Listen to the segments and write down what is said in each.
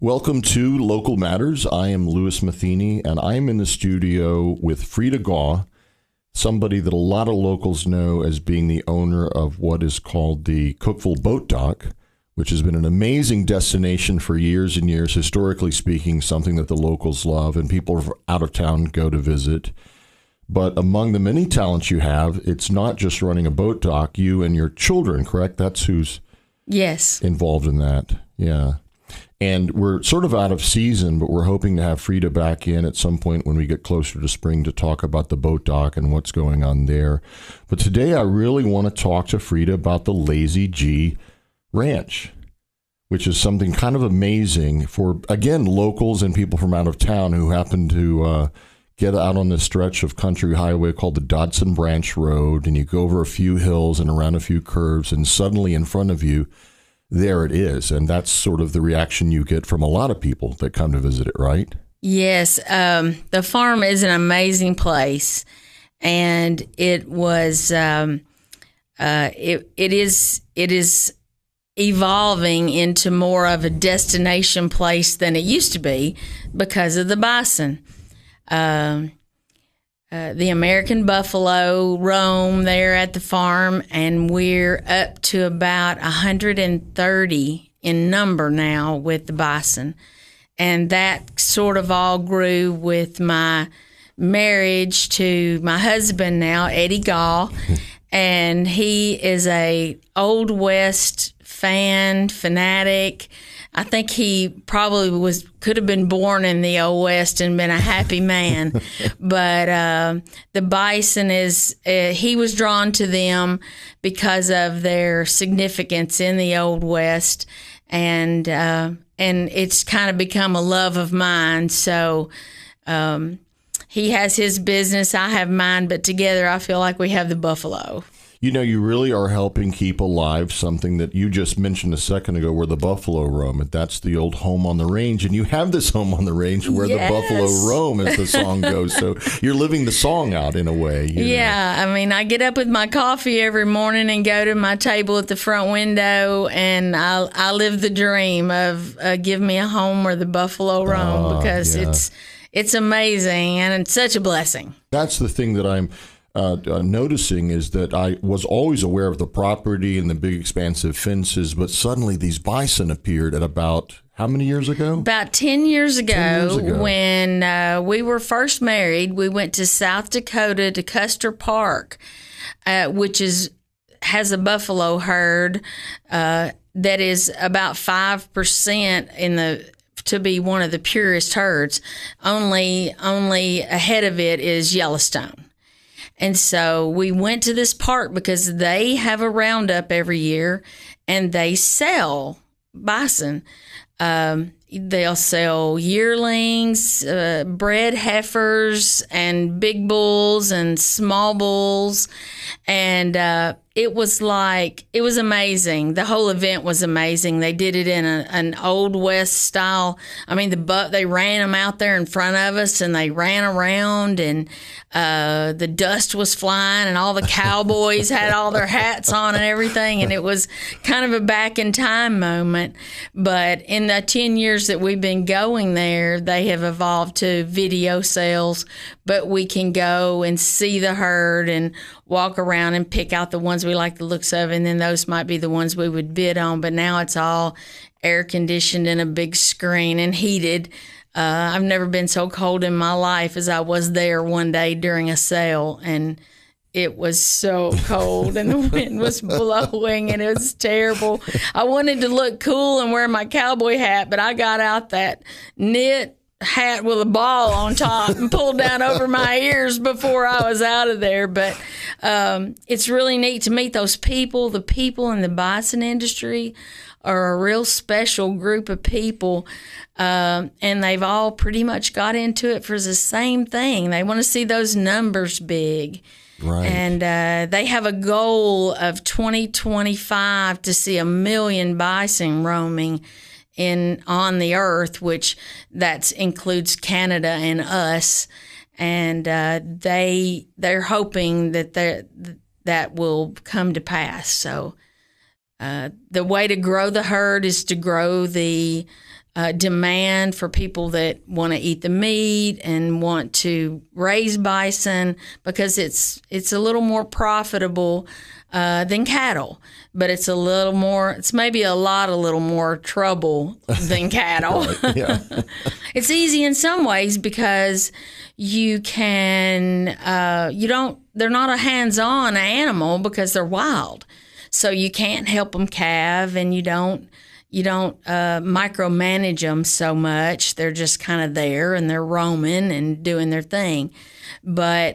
Welcome to Local Matters. I am Louis Matheny, and I'm in the studio with Frida Gaw, somebody that a lot of locals know as being the owner of what is called the Cookeville Boat Dock, which has been an amazing destination for years and years, historically speaking, something that the locals love and people out of town go to visit. But among the many talents you have, it's not just running a boat dock, you and your children, correct? That's who's involved in that. Yeah. And we're sort of out of season, but we're hoping to have Frida back in at some point when we get closer to spring to talk about the boat dock and what's going on there. But today I really want to talk to Frida about the Lazy G Ranch, which is something kind of amazing for, again, locals and people from out of town who happen to get out on this stretch of country highway called the Dodson Branch Road, and you go over a few hills and around a few curves, and suddenly in front of you, there it is. And that's sort of the reaction you get from a lot of people that come to visit it, right? Yes. The farm is an amazing place. And it was, it is evolving into more of a destination place than it used to be because of the bison. The American buffalo roam there at the farm, and we're up to about 130 in number now with the bison. And that sort of all grew with my marriage to my husband now, Eddie Gaw, and he is a Old West fanatic. I think he probably could have been born in the Old West and been a happy man. But the bison he was drawn to them because of their significance in the Old West, and it's kind of become a love of mine. So he has his business, I have mine, but together I feel like we have the buffalo. You know, you really are helping keep alive something that you just mentioned a second ago, where the buffalo roam. And that's the old home on the range. And you have this home on the range where the buffalo roam, as the song goes. So you're living the song out in a way. Yeah. I mean, I get up with my coffee every morning and go to my table at the front window, and I live the dream of give me a home where the buffalo roam, because it's amazing and it's such a blessing. That's the thing that I'm noticing, is that I was always aware of the property and the big expansive fences, but suddenly these bison appeared at about how many years ago? About 10 years ago, when we were first married. We went to South Dakota to Custer Park, which has a buffalo herd that is about 5% to be one of the purest herds. Only ahead of it is Yellowstone. And so we went to this park because they have a roundup every year, and they sell bison. They'll sell yearlings, bred heifers, and big bulls and small bulls. And it was amazing. The whole event was amazing. They did it in an Old West style. I mean, they ran them out there in front of us, and they ran around, and the dust was flying, and all the cowboys had all their hats on and everything. And it was kind of a back in time moment. But in the 10 years that we've been going there, they have evolved to video sales, but we can go and see the herd and walk around and pick out the ones we like the looks of, and then those might be the ones we would bid on. But now it's all air conditioned and a big screen and heated. I've never been so cold in my life as I was there one day during a sale, and it was so cold and the wind was blowing and it was terrible. I wanted to look cool and wear my cowboy hat, but I got out that knit hat with a ball on top and pulled down over my ears before I was out of there. But it's really neat to meet those people. The people in the bison industry are a real special group of people, and they've all pretty much got into it for the same thing. They want to see those numbers big. Right. And they have a goal of 2025 to see 1 million bison roaming on the earth, which that includes Canada and us. And they're hoping that will come to pass. So the way to grow the herd is to grow the demand for people that want to eat the meat and want to raise bison, because it's a little more profitable than cattle, but it's maybe a little more trouble than cattle. Right, yeah. It's easy in some ways because they're not a hands-on animal because they're wild. So you can't help them calve, and you don't micromanage them so much. They're just kind of there, and they're roaming and doing their thing. But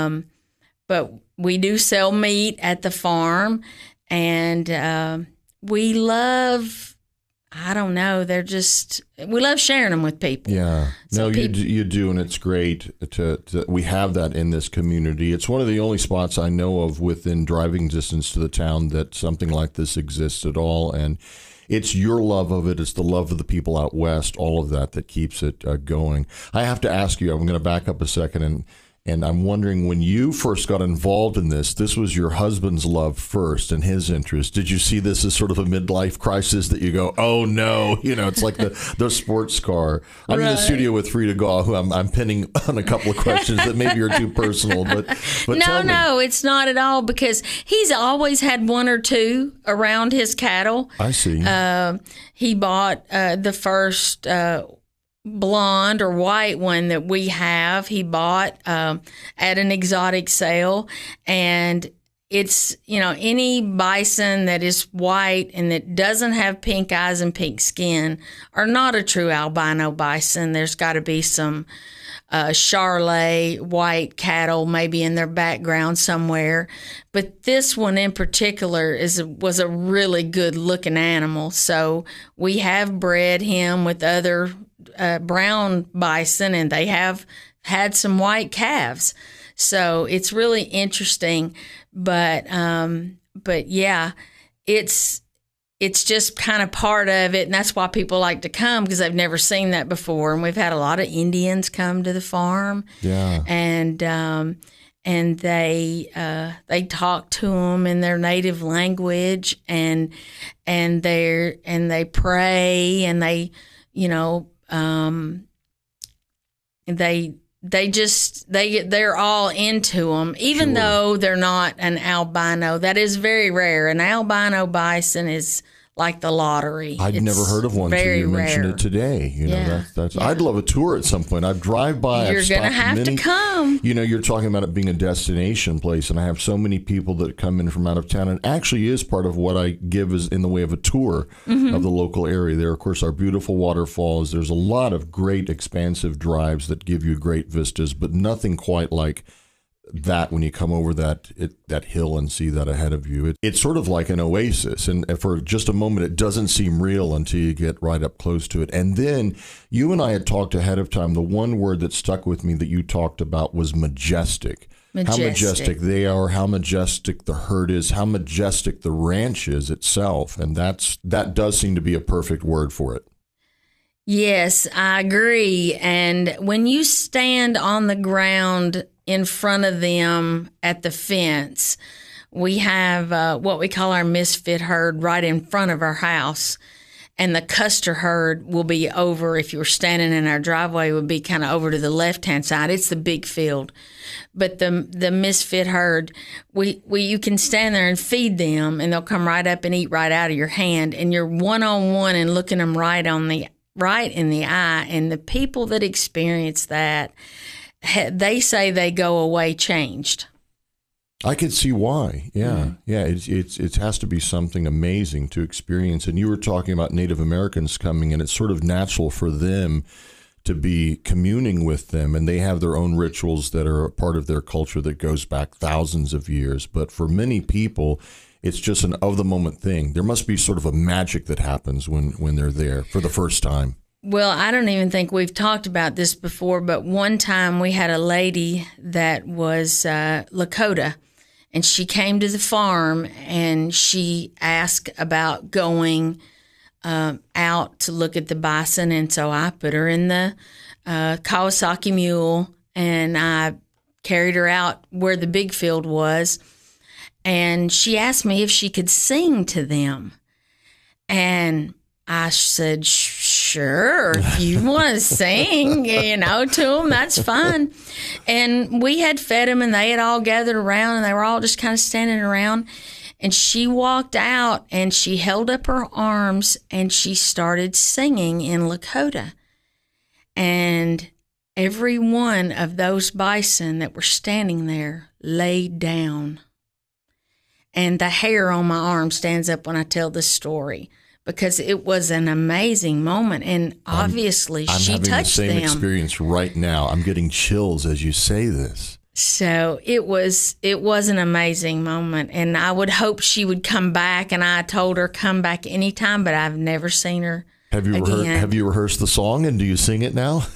we do sell meat at the farm, and we love. I don't know. We love sharing them with people. Yeah. No, you do, and it's great we have that in this community. It's one of the only spots I know of within driving distance to the town that something like this exists at all. And it's your love of it. It's the love of the people out west, all of that keeps it going. I have to ask you, I'm going to back up a second, and I'm wondering, when you first got involved in this was your husband's love first and his interest. Did you see this as sort of a midlife crisis that you go, oh no, it's like the sports car? I'm in the studio with Frida Gaw, who I'm pinning on a couple of questions that maybe are too personal, but No, it's not at all, because he's always had one or two around his cattle. I see. He bought the first blonde or white one that we have. He bought at an exotic sale, and it's any bison that is white and that doesn't have pink eyes and pink skin are not a true albino bison. There's got to be some Charolais white cattle maybe in their background somewhere, but this one in particular was a really good looking animal. So we have bred him with other brown bison, and they have had some white calves. So it's really interesting, but yeah, it's just kind of part of it, and that's why people like to come, because they've never seen that before. And we've had a lot of Indians come to the farm, and they talk to them in their native language, and they pray, and they're all into them, even though they're not an albino. That is very rare. An albino bison is like the lottery. I'd never heard of one until you mentioned it today. That's I'd love a tour at some point. I'd drive by. You're going to have to come. You're talking about it being a destination place, and I have so many people that come in from out of town, and actually is part of what I give is in the way of a tour of the local area. There, of course, are beautiful waterfalls. There's a lot of great expansive drives that give you great vistas, but nothing quite like that when you come over that hill and see that ahead of you. It's sort of like an oasis, and for just a moment it doesn't seem real until you get right up close to it. And then you and I had talked ahead of time. The one word that stuck with me that you talked about was majestic. How majestic they are, how majestic the herd is, how majestic the ranch is itself, and that does seem to be a perfect word for it. Yes, I agree. And when you stand on the ground in front of them at the fence, we have what we call our misfit herd right in front of our house. And the Custer herd will be over, if you were standing in our driveway, would be kind of over to the left-hand side. It's the big field. But the misfit herd, you can stand there and feed them, and they'll come right up and eat right out of your hand. And you're one-on-one and looking them right in the eye. And the people that experience that, they say they go away changed. I could see why. Yeah. It has to be something amazing to experience. And you were talking about Native Americans coming, and it's sort of natural for them to be communing with them, and they have their own rituals that are a part of their culture that goes back thousands of years. But for many people, it's just an of-the-moment thing. There must be sort of a magic that happens when they're there for the first time. Well, I don't even think we've talked about this before, but one time we had a lady that was Lakota, and she came to the farm, and she asked about going out to look at the bison, and so I put her in the Kawasaki mule, and I carried her out where the big field was, and she asked me if she could sing to them, and I said, sure. sure, if you want to sing, to them, that's fine. And we had fed them, and they had all gathered around, and they were all just kind of standing around. And she walked out, and she held up her arms, and she started singing in Lakota. And every one of those bison that were standing there laid down. And the hair on my arm stands up when I tell this story, because it was an amazing moment. And obviously, she touched them. I'm having the same experience right now. I'm getting chills as you say this. So it was an amazing moment. And I would hope she would come back. And I told her, come back anytime, but I've never seen her. Have you rehearsed the song, and do you sing it now?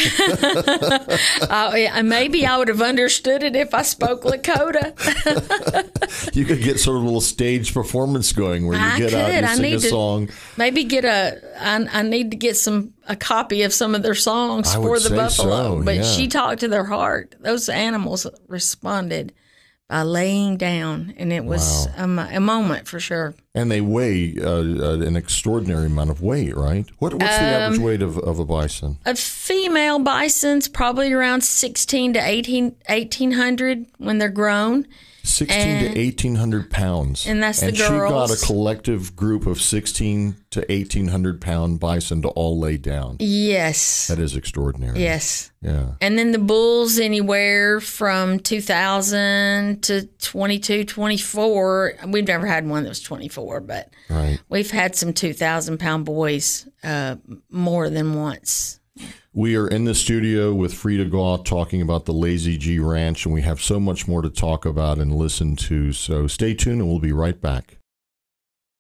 Maybe I would have understood it if I spoke Lakota. You could get sort of a little stage performance going where you out and you sing a song. Maybe I need to get a copy of some of their songs for the buffalo. But she talked to their heart. Those animals responded by laying down, and it was a moment for sure. And they weigh an extraordinary amount of weight, right? What's the average weight of a bison? A female bison's probably around 16 to 1,800 when they're grown. 16 to 1,800 pounds. And that's the girls. And she got a collective group of 16 to 1,800 pound bison to all lay down. Yes. That is extraordinary. Yes. Yeah. And then the bulls anywhere from 2,000 to 22, 24. We've never had one that was 24, but we've had some 2,000 pound boys more than once. We are in the studio with Frida Gaw talking about the Lazy G Ranch, and we have so much more to talk about and listen to. So stay tuned, and we'll be right back.